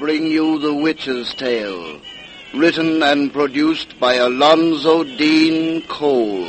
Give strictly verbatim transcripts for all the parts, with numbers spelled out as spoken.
bring you The Witch's Tale, written and produced by Alonzo Dean Cole.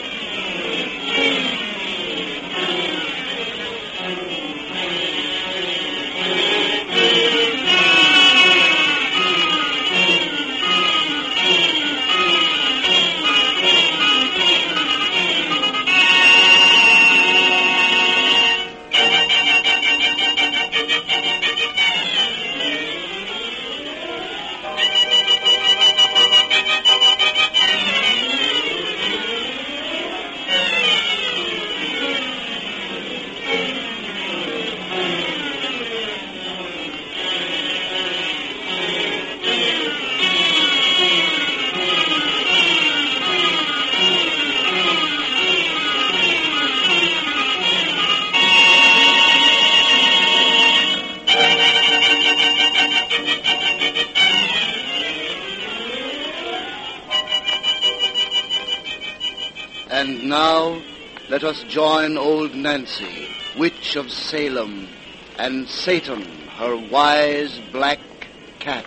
And now, let us join old Nancy, witch of Salem, and Satan, her wise black cat.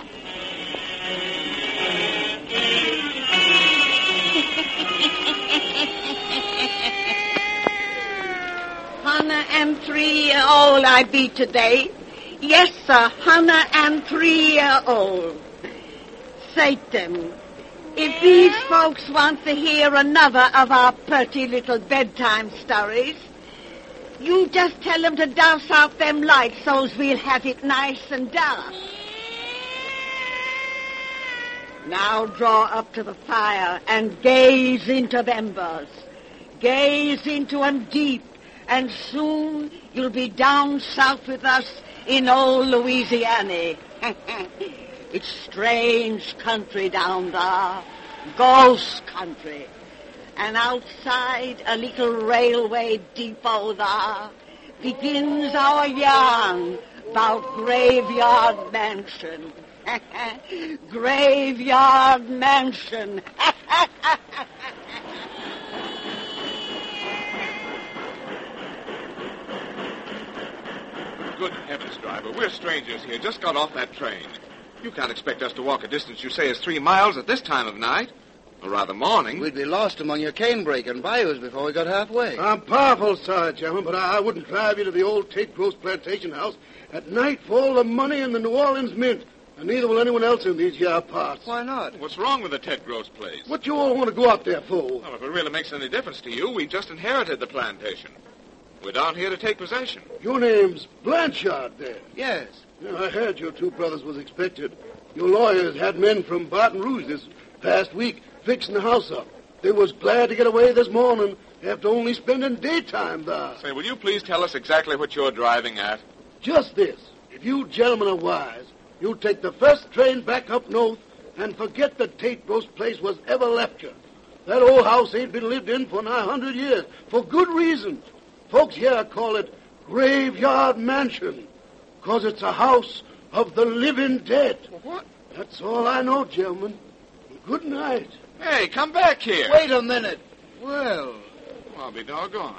Hundred and three year old I be today. Yes, sir, hundred and three year old. Satan. If these folks want to hear another of our pretty little bedtime stories, you just tell them to douse out them lights so's we'll have it nice and dark. Now draw up to the fire and gaze into the embers. Gaze into 'em deep, and soon you'll be down south with us in old Louisiana. It's strange country down there, ghost country. And outside a little railway depot there begins our yarn about Graveyard Mansion. Graveyard Mansion. Good heavens, driver, we're strangers here, just got off that train. You can't expect us to walk a distance you say is three miles at this time of night. Or rather morning. We'd be lost among your canebrake and bayous before we got halfway. I'm powerful sorry, gentlemen, but I wouldn't drive you to the old Tate Gross plantation house at night for all the money in the New Orleans Mint. And neither will anyone else in these here parts. Why not? What's wrong with the Ted Gross place? What you all want to go out there for? Well, if it really makes any difference to you, we just inherited the plantation. We're down here to take possession. Your name's Blanchard, then? Yes. Yeah, I heard your two brothers was expected. Your lawyers had men from Baton Rouge this past week fixing the house up. They was glad to get away this morning after only spending daytime there. Say, will you please tell us exactly what you're driving at? Just this. If you gentlemen are wise, you'll take the first train back up north and forget that Tate Gross place was ever left you. That old house ain't been lived in for nine hundred years, for good reason. Folks here call it Graveyard Mansion, because it's a house of the living dead. What? That's all I know, gentlemen. Good night. Hey, come back here. Wait a minute. Well, I'll be doggone.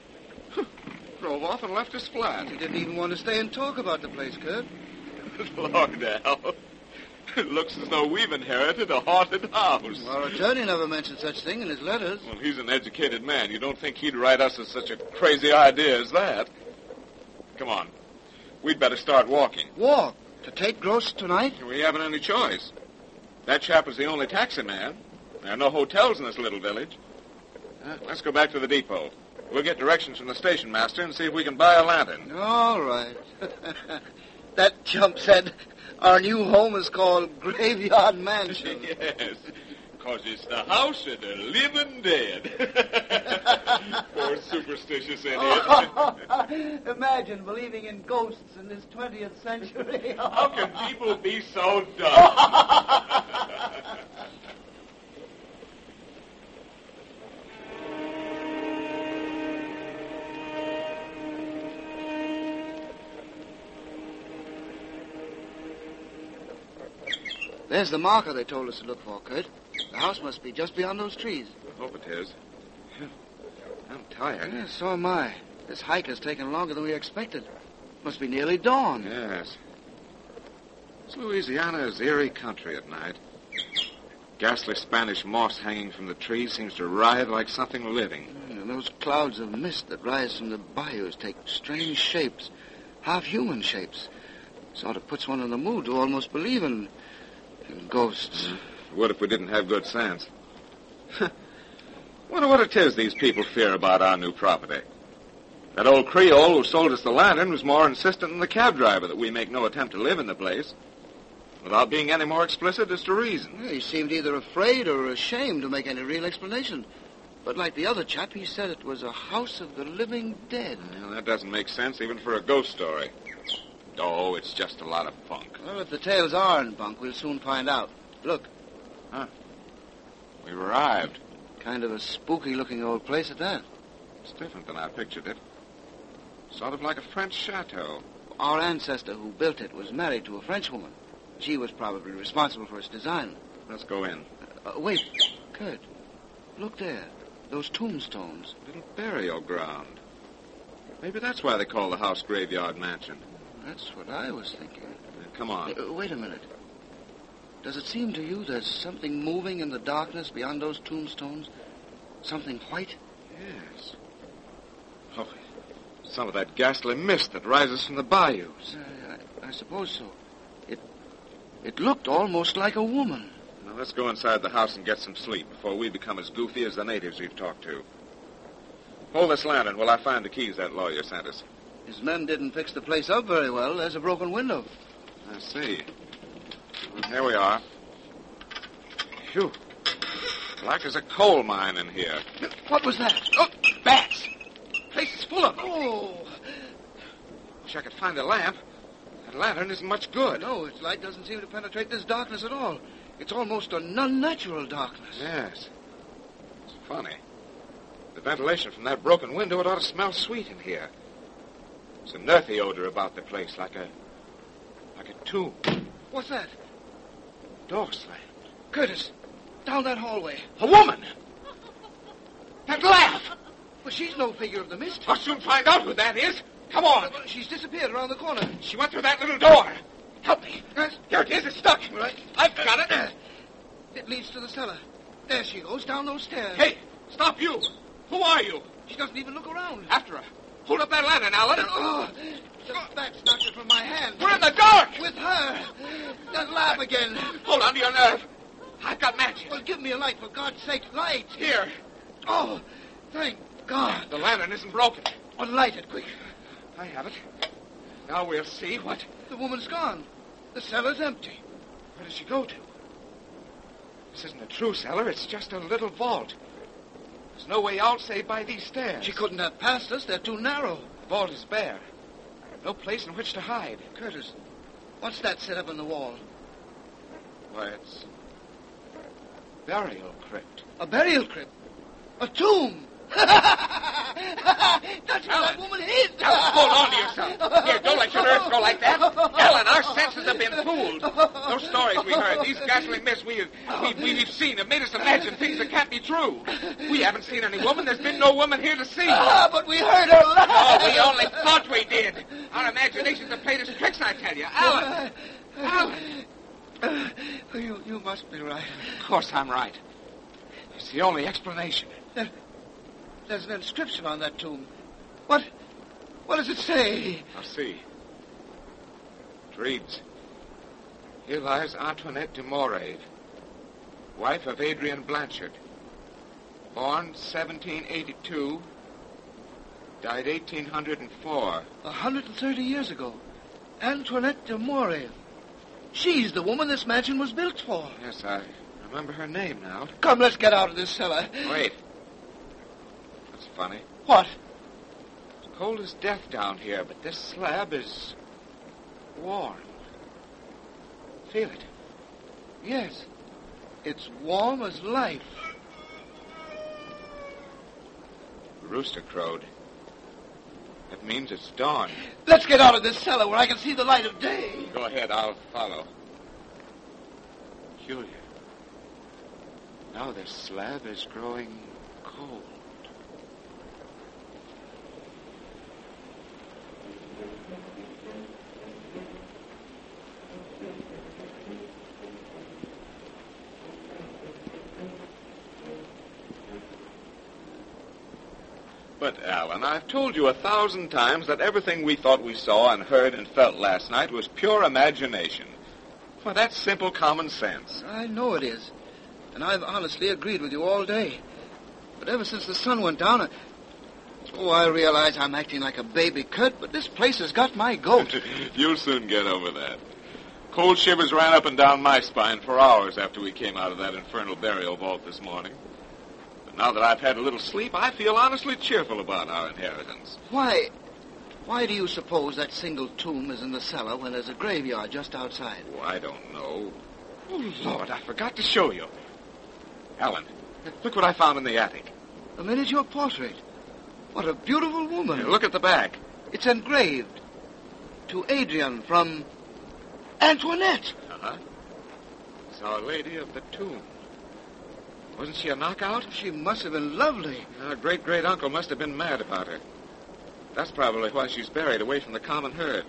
Drove off and left us flat. he didn't even want to stay and talk about the place, Kurt. Lord, now. It looks as though we've inherited a haunted house. Our attorney never mentioned such thing in his letters. Well, he's an educated man. You don't think he'd write us as such a crazy idea as that? Come on. We'd better start walking. Walk? To Tate Gross tonight? We haven't any choice. That chap is the only taxi man. There are no hotels in this little village. Uh, let's go back to the depot. We'll get directions from the station master and see if we can buy a lantern. All right. That chump said our new home is called Graveyard Mansion. Yes, because it's the house of the living dead. Poor superstitious idiot. Imagine believing in ghosts in this twentieth century. How can people be so dumb? There's the marker they told us to look for, Kurt. The house must be just beyond those trees. I hope it is. I'm tired. Yeah, so am I. This hike has taken longer than we expected. Must be nearly dawn. Yes. This Louisiana is eerie country at night. Ghastly Spanish moss hanging from the trees seems to writhe like something living. And those clouds of mist that rise from the bayous take strange shapes, half-human shapes. Sort of puts one in the mood to almost believe in, in ghosts. Mm. What if we didn't have good sense? Wonder what it is these people fear about our new property. That old Creole who sold us the lantern was more insistent than the cab driver that we make no attempt to live in the place, without being any more explicit as to reasons. Yeah, he seemed either afraid or ashamed to make any real explanation. But like the other chap, he said it was a house of the living dead. Well, that doesn't make sense even for a ghost story. Oh, it's just a lot of bunk. Well, if the tales are in bunk, we'll soon find out. Look. Huh. We've arrived. Kind of a spooky-looking old place at that. It's different than I pictured it. Sort of like a French chateau. Our ancestor who built it was married to a Frenchwoman. She was probably responsible for its design. Let's go in. Uh, wait, Kurt. Look there. Those tombstones. Little burial ground. Maybe that's why they call the house Graveyard Mansion. That's what I was thinking. Uh, come on. Uh, wait a minute. Does it seem to you there's something moving in the darkness beyond those tombstones? Something white? Yes. Oh, some of that ghastly mist that rises from the bayous. Uh, I, I suppose so. It, it looked almost like a woman. Now, let's go inside the house and get some sleep before we become as goofy as the natives we've talked to. Hold this lantern while I find the keys that lawyer sent us. His men didn't fix the place up very well. There's a broken window. I see. Well, here we are. Phew. Like there's a coal mine in here. What was that? Oh, bats! Place is full of them. Oh! Wish I could find a lamp. That lantern isn't much good. No, its light doesn't seem to penetrate this darkness at all. It's almost an unnatural darkness. Yes. It's funny. The ventilation from that broken window, it ought to smell sweet in here. There's an earthy odor about the place, like a... like a tomb. What's that? Door slammed. Curtis, down that hallway. A woman! That laugh! But she's no figure of the mist. I'll soon find out who that is. Come on. Well, she's disappeared around the corner. She went through that little door. Help me. Yes. Here it is. It's stuck. Right. I've got it. Uh, it leads to the cellar. There she goes, down those stairs. Hey, stop you. Who are you? She doesn't even look around. After her. Hold up that lantern, Alan. Oh, the bats knocked it from my hand. We're in the dark. With her. That laugh again. Hold on to your nerve. I've got matches. Well, give me a light, for God's sake. Light. Here. Oh, thank God. The lantern isn't broken. Well, light it, quick. I have it. Now we'll see what... The woman's gone. The cellar's empty. Where did she go to? This isn't a true cellar. It's just a little vault. There's no way out save by these stairs. She couldn't have passed us. They're too narrow. The vault is bare. No place in which to hide. Curtis, what's that set up in the wall? Why, it's... burial crypt. A burial crypt? A tomb? That's where that woman hid. Now, hold on to yourself. Here, don't let your nerves go like that. Ellen, our senses have been fooled. Those stories we heard, these ghastly myths we, we, we've seen have made us imagine things that can't be true. We haven't seen any woman. There's been no woman here to see. Ah, but we heard her laugh. Oh, we only thought we did. Our imaginations have played us tricks, I tell you. Alan! Alan! Uh, you, you must be right. Of course I'm right. It's the only explanation. There, there's an inscription on that tomb. What, what does it say? I'll see. It reads, "Here lies Antoinette de Morave, wife of Adrian Blanchard, born seventeen eighty-two, died eighteen hundred four. A hundred and thirty years ago. Antoinette de Morave. She's the woman this mansion was built for. Yes, I remember her name now. Come, let's get out of this cellar. Wait. That's funny. What? It's cold as death down here, but this slab is warm. Feel it. Yes. It's warm as life. The rooster crowed. That means it's dawn. Let's get out of this cellar where I can see the light of day. Go ahead, I'll follow. Peculiar. Now this slab is growing cold. But, Alan, I've told you a thousand times that everything we thought we saw and heard and felt last night was pure imagination. Well, that's simple common sense. I know it is. And I've honestly agreed with you all day. But ever since the sun went down, I... Oh, I realize I'm acting like a baby, Kurt, but this place has got my goat. You'll soon get over that. Cold shivers ran up and down my spine for hours after we came out of that infernal burial vault this morning. But now that I've had a little sleep, I feel honestly cheerful about our inheritance. Why... Why do you suppose that single tomb is in the cellar when there's a graveyard just outside? Oh, I don't know. Oh, Lord, I forgot to show you. Alan, look what I found in the attic. A miniature portrait. What a beautiful woman. Here, look at the back. It's engraved. To Adrian from Antoinette. Uh-huh. It's Our Lady of the Tomb. Wasn't she a knockout? She must have been lovely. Our great-great-uncle must have been mad about her. That's probably why she's buried away from the common herd.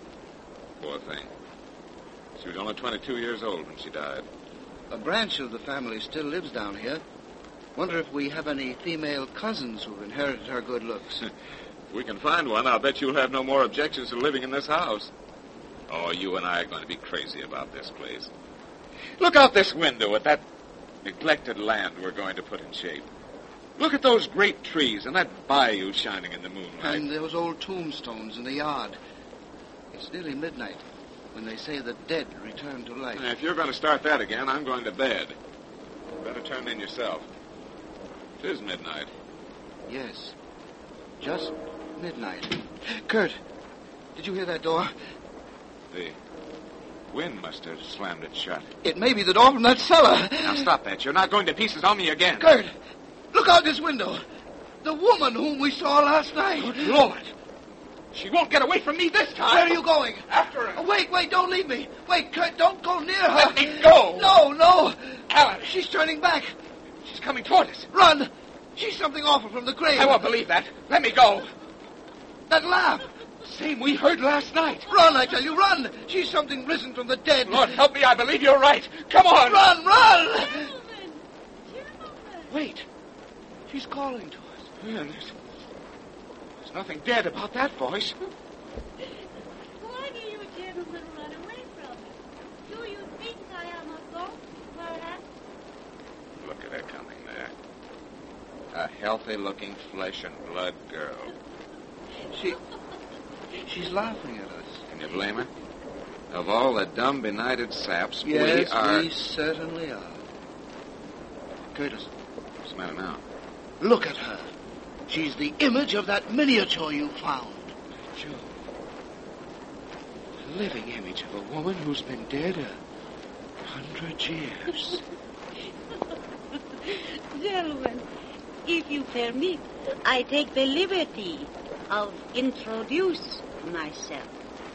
Poor thing. She was only twenty-two years old when she died. A branch of the family still lives down here. Wonder if we have any female cousins who've inherited her good looks. If we can find one, I'll bet you'll have no more objections to living in this house. Oh, you and I are going to be crazy about this place. Look out this window at that neglected land we're going to put in shape. Look at those great trees and that bayou shining in the moonlight. And those old tombstones in the yard. It's nearly midnight when they say the dead return to life. And if you're going to start that again, I'm going to bed. Better turn in yourself. It is midnight. Yes. Just midnight. Kurt, did you hear that door? The wind must have slammed it shut. It may be the door from that cellar. Now stop that. You're not going to pieces on me again. Kurt, look out this window. The woman whom we saw last night. Good Lord. She won't get away from me this time. Where are you going? After her. Oh, wait, wait, don't leave me. Wait, Kurt, don't go near her. Let me go. No, no. Alan. She's turning back. She's coming toward us. Run. She's something awful from the grave. I won't believe that. Let me go. That laugh. Same we heard last night. Run, I tell you, run. She's something risen from the dead. Lord, help me. I believe you're right. Come on. Run, run. Gentlemen, gentlemen. Wait. She's calling to us. Man, there's, there's nothing dead about that voice. Why do you gentlemen run away from me? Do you think I am a ghost, perhaps? Look at her coming there. A healthy-looking flesh and blood girl. She... She's laughing at us. Can you blame her? Of all the dumb, benighted saps, Yes, we are... we certainly are. Curtis, What's the matter now? look at her. She's the image of that miniature you found. Joe. A living image of a woman who's been dead a hundred years. Gentlemen, if you permit, I take the liberty of introduce myself.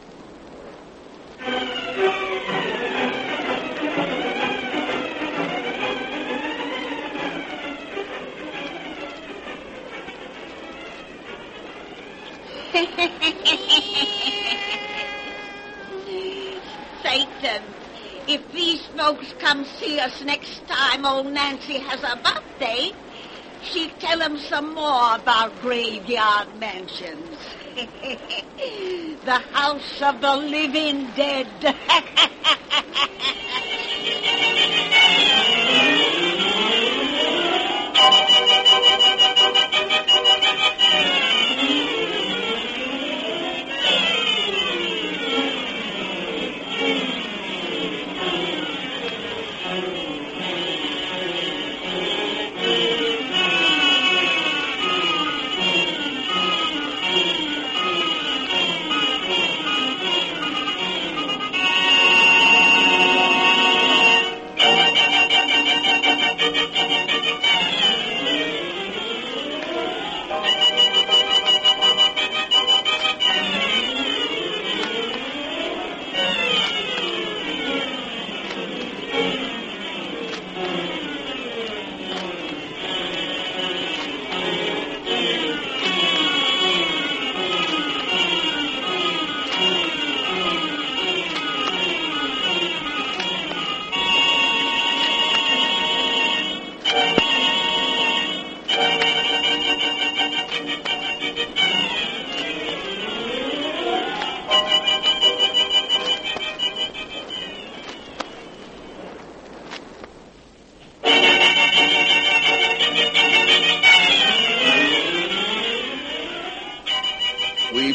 Satan, if these folks come see us next time old Nancy has a birthday, she'll tell them some more about graveyard mansions. The house of the living dead.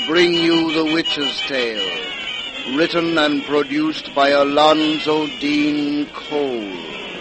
bring you The Witch's Tale, written and produced by Alonzo Dean Cole.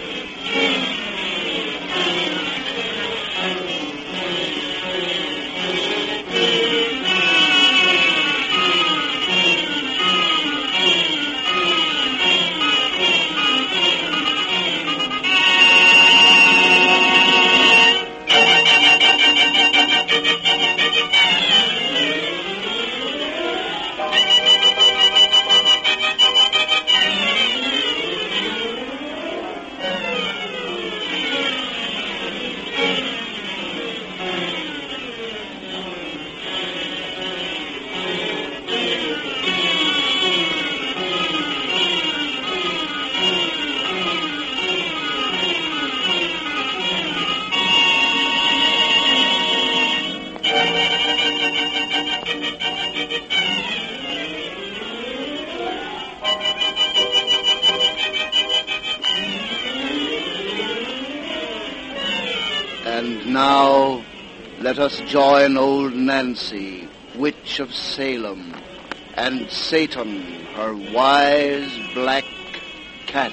And now, let us join old Nancy, witch of Salem, and Satan, her wise black cat.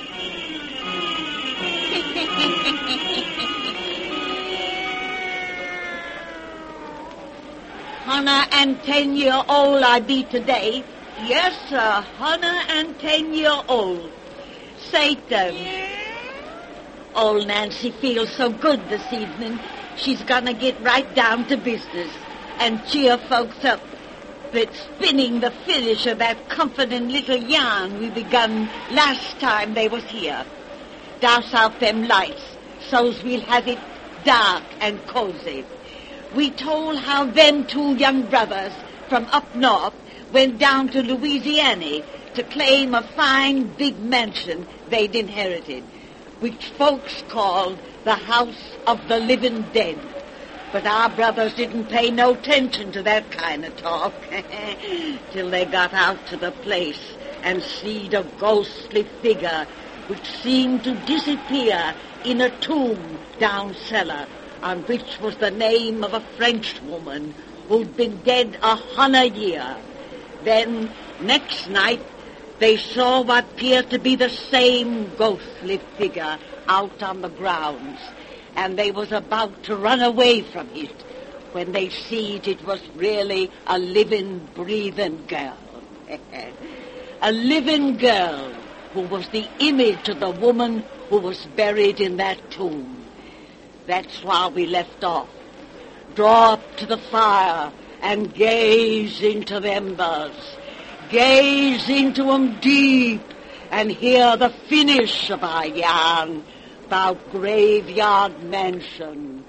Hunter and ten year old I be today. Yes, sir, Hunter and ten year old. Satan. Old Nancy feels so good this evening. She's gonna get right down to business and cheer folks up. But spinning the finish of that comforting little yarn we begun last time they was here. Douse out them lights so's we'll have it dark and cozy. We told how them two young brothers from up north went down to Louisiana to claim a fine big mansion they'd inherited, which folks called the House of the Living Dead. But our brothers didn't pay no attention to that kind of talk till they got out to the place and seed a ghostly figure which seemed to disappear in a tomb down cellar, on which was the name of a French woman who'd been dead a hundred year. Then, next night, they saw what appeared to be the same ghostly figure out on the grounds, and they was about to run away from it when they seed it was really a living, breathing girl. A living girl who was the image of the woman who was buried in that tomb. That's why we left off. Draw up to the fire and gaze into the embers. Gaze into 'em deep and hear the finish of our yarn about Graveyard Mansion.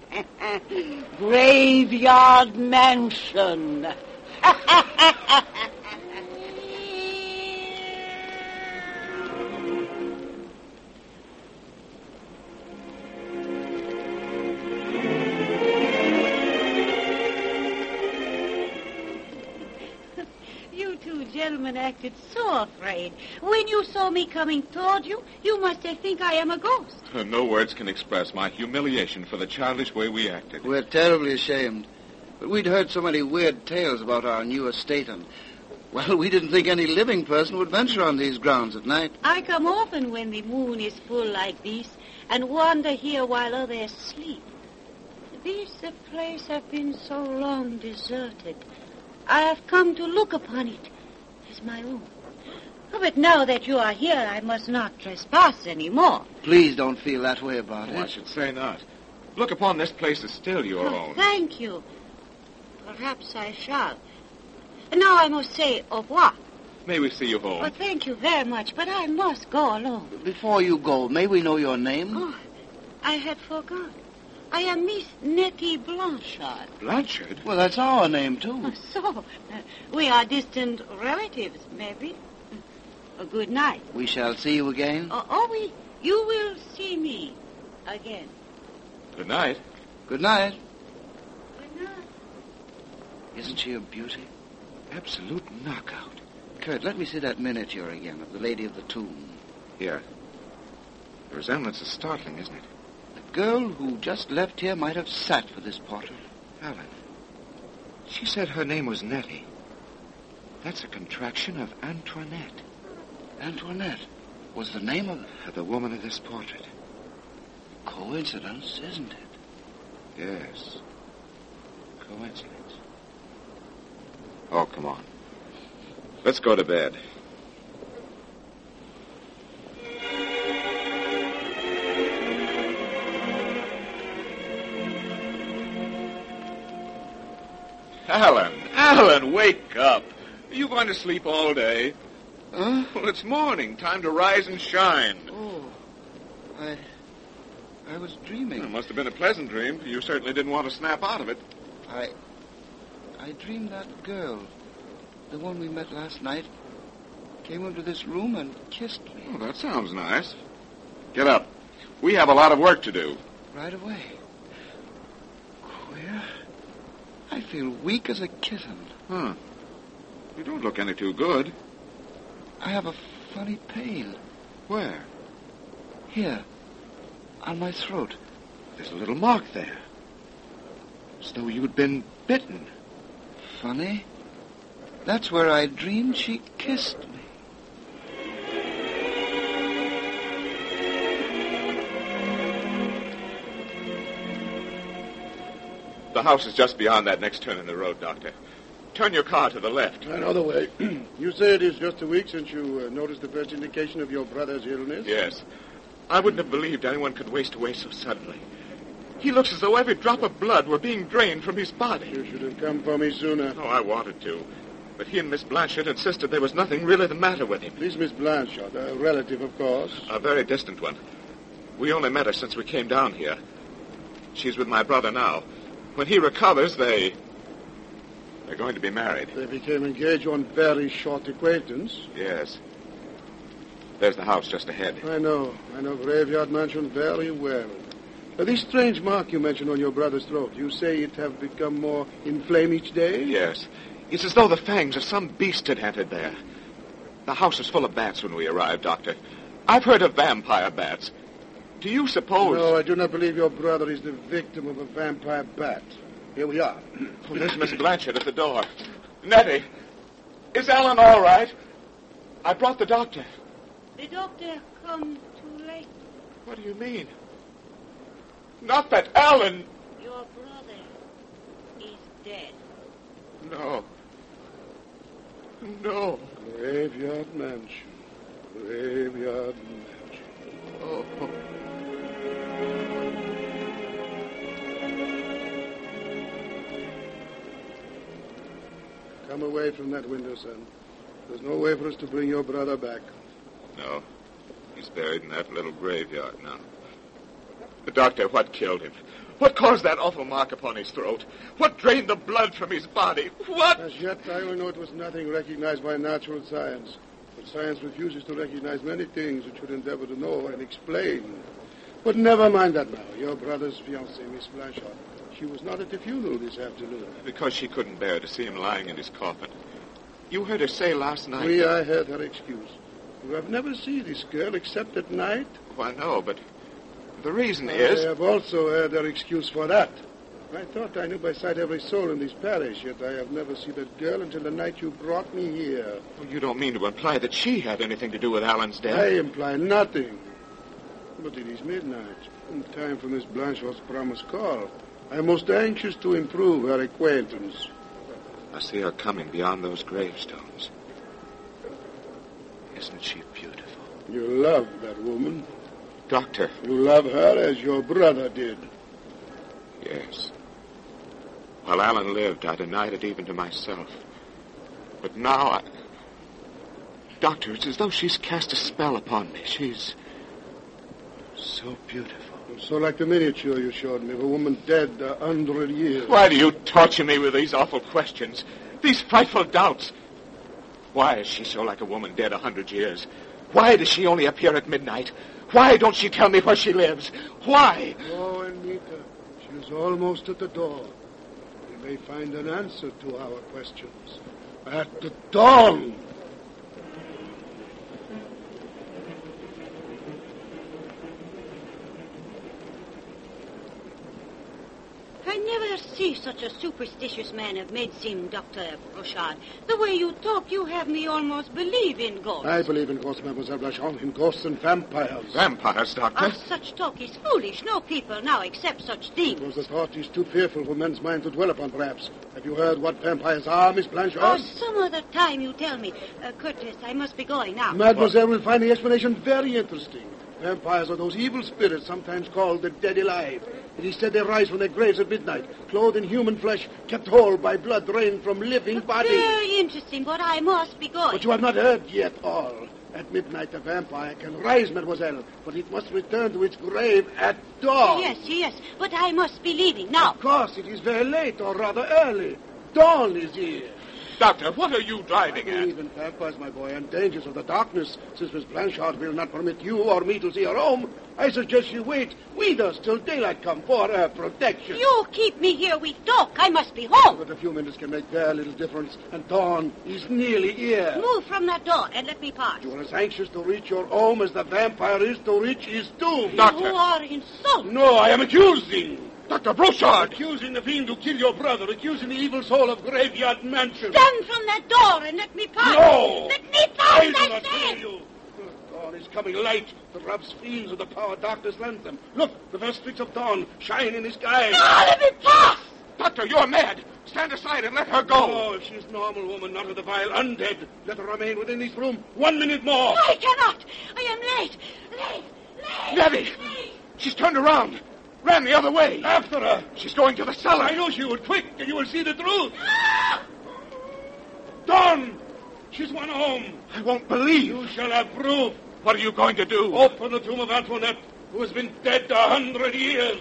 Graveyard Mansion. Gentlemen acted so afraid. When you saw me coming toward you, you must have think I am a ghost. No words can express my humiliation for the childish way we acted. We're terribly ashamed. But we'd heard so many weird tales about our new estate, and, well, we didn't think any living person would venture on these grounds at night. I come often when the moon is full like this and wander here while others sleep. This place has been so long deserted. I have come to look upon it as my own. Oh, but now that you are here, I must not trespass any more. Please don't feel that way about Oh, it. I should say not. Look upon this place as still your Oh, own. thank you. Perhaps I shall. And now I must say au revoir. May we see you home? Oh, thank you very much, but I must go alone. Before you go, may we know your name? Oh, I had forgot. I am Miss Nettie Blanchard. Blanchard? Well, that's our name, too. So, uh, we are distant relatives, maybe. A good night. We shall see you again? Oh, oh, we, you will see me again. Good night. Good night. Good night. Isn't she a beauty? Absolute knockout. Kurt, let me see that miniature again of the Lady of the Tomb. Here. The resemblance is startling, isn't it? The girl who just left here might have sat for this portrait. Alan. She said her name was Nettie. That's a contraction of Antoinette. Antoinette was the name of... The woman of this portrait. Coincidence, isn't it? Yes. Coincidence. Oh, come on. Let's go to bed. Alan, Alan, wake up. Are you going to sleep all day? Huh? Well, it's morning. Time to rise and shine. Oh, I... I was dreaming. It must have been a pleasant dream. You certainly didn't want to snap out of it. I... I dreamed that girl, the one we met last night, came into this room and kissed me. Oh, that sounds nice. Get up. We have a lot of work to do. Right away. Queer. I feel weak as a kitten. Huh. You don't look any too good. I have a funny pain. Where? Here. On my throat. There's a little mark there. As though you'd been bitten. Funny. That's where I dreamed she kissed me. The house is just beyond that next turn in the road, Doctor. Turn your car to the left. Another way. You say it is just a week since you uh, noticed the first indication of your brother's illness? Yes. I wouldn't have believed anyone could waste away so suddenly. He looks as though every drop of blood were being drained from his body. You should have come for me sooner. Oh, I wanted to. But he and Miss Blanchard insisted there was nothing really the matter with him. This Miss Blanchard, a relative, of course. A very distant one. We only met her since we came down here. She's with my brother now. When he recovers, they... They're going to be married. They became engaged on very short acquaintance. Yes. There's the house just ahead. I know. I know Graveyard Mansion very well. Uh, this strange mark you mentioned on your brother's throat, you say it have become more inflamed each day? Yes. It's as though the fangs of some beast had entered there. The house was full of bats when we arrived, Doctor. I've heard of vampire bats. Do you suppose... No, I do not believe your brother is the victim of a vampire bat. Here we are. Oh, there's Miss Blanchard at the door. Nettie, is Alan all right? I brought the doctor. The doctor come too late. What do you mean? Not that Alan... Your brother is dead. No. No. Graveyard Mansion. Graveyard Mansion. Oh. Come away from that window, son. There's no way for us to bring your brother back. No. He's buried in that little graveyard now. But, Doctor, what killed him? What caused that awful mark upon his throat? What drained the blood from his body? What? As yet, I only know it was nothing recognized by natural science. But science refuses to recognize many things it should endeavor to know and explain. But never mind that now. Your brother's fiancée, Miss Blanchard, she was not at the funeral this afternoon. Because she couldn't bear to see him lying in his coffin. You heard her say last night... Oui, I heard her excuse. You have never seen this girl except at night? Why, no, but the reason I is... I have also heard her excuse for that. I thought I knew by sight every soul in this parish, yet I have never seen that girl until the night you brought me here. Well, you don't mean to imply that she had anything to do with Alan's death? I imply nothing. But it is midnight, and time for Miss Blanchard's promised call. I am most anxious to improve her acquaintance. I see her coming beyond those gravestones. Isn't she beautiful? You love that woman. Doctor. You love her as your brother did. Yes. While Alan lived, I denied it even to myself. But now I... Doctor, it's as though she's cast a spell upon me. She's so beautiful. So like the miniature you showed me of a woman dead a hundred years. Why do you torture me with these awful questions? These frightful doubts? Why is she so like a woman dead a hundred years? Why does she only appear at midnight? Why don't she tell me where she lives? Why? Oh, Anita, she is almost at the door. We may find an answer to our questions. At the dawn! I never see such a superstitious man of medicine, Doctor Brochard. The way you talk, you have me almost believe in ghosts. I believe in ghosts, Mademoiselle Blanchard, in ghosts and vampires. Vampires, Doctor? Ah, such talk is foolish. No people now accept such things. It was the thought is too fearful for men's mind to dwell upon, perhaps. Have you heard what vampires are, Miss Blanchard? Oh, some other time you tell me. Uh, Curtis, I must be going now. Mademoiselle will find the explanation very interesting. Vampires are those evil spirits, sometimes called the dead alive. It is said they rise from their graves at midnight, clothed in human flesh, kept whole by blood drained from living bodies. Very interesting, but I must be going. But you have not heard yet all. At midnight, the vampire can rise, mademoiselle, but it must return to its grave at dawn. Yes, yes, but I must be leaving now. Of course, it is very late, or rather early. Dawn is here. Doctor, what are you driving at? Even vampires, my boy, and dangers of the darkness. Since Miss Blanchard will not permit you or me to see her home, I suggest you wait with us till daylight come for her protection. You keep me here with talk. I must be home. But a few minutes can make very little difference, and dawn is nearly here. Move from that door and let me pass. You are as anxious to reach your home as the vampire is to reach his tomb. Doctor. You are insulting. No, I am accusing. Doctor Brochard! Accusing the fiend who killed your brother, accusing the evil soul of Graveyard Mansion. Stand from that door and let me pass. No! Let me pass, I do I not said. hear you. Dawn is coming light. The robs fiends with the power darkness lends them. Look, the first streaks of dawn shine in the sky. No, let me pass. Doctor, you're mad. Stand aside and let her go. Oh, if she's normal woman, not with the vile undead, let her remain within this room one minute more. I cannot. I am late. Late. Late. Nevy! Late. She's turned around. Ran the other way. After her. She's going to the cellar. I know she would. Quick, and you will see the truth. Dawn! She's won home. I won't believe. You shall have proof. What are you going to do? Open the tomb of Antoinette, who has been dead a hundred years.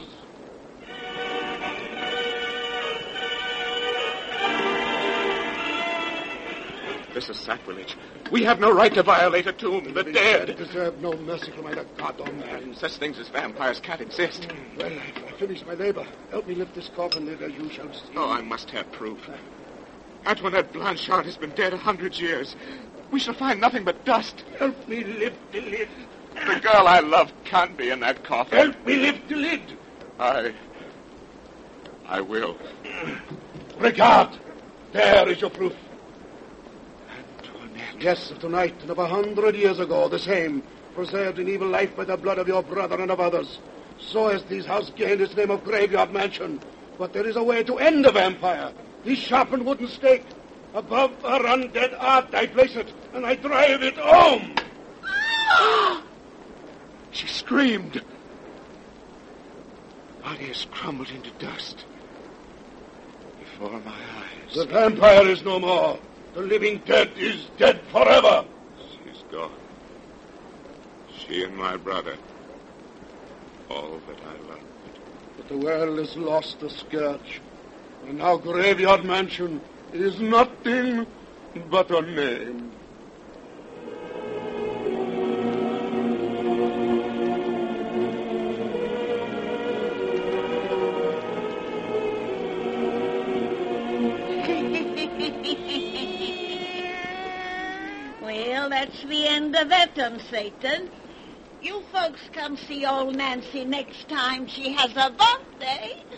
This is sacrilege. We have no right to violate a tomb. The They dead. deserve no mercy from either God or man. Such things as vampires can't exist. Well, I've, I've finished my labor. Help me lift this coffin lid, as you shall see. Oh, I must have proof. Antoinette Blanchard has been dead a hundred years. We shall find nothing but dust. Help me lift the lid. The girl I love can't be in that coffin. Help me lift the lid. I... I will. Regard. There is your proof. Antoinette. Yes, of tonight and of a hundred years ago, the same. Preserved in evil life by the blood of your brother and of others. So has this house gained its name of Graveyard Mansion. But there is a way to end the vampire. This sharpened wooden stake. Above her undead art I place it, and I drive it home. She screamed. Body has crumbled into dust before my eyes. The vampire is no more. The living dead is dead forever. She's gone. She and my brother. All that I loved. But the world has lost the scourge. And now Graveyard Mansion is nothing but a name. Well, that's the end of that, um, Satan. You folks come see old Nancy next time she has a birthday.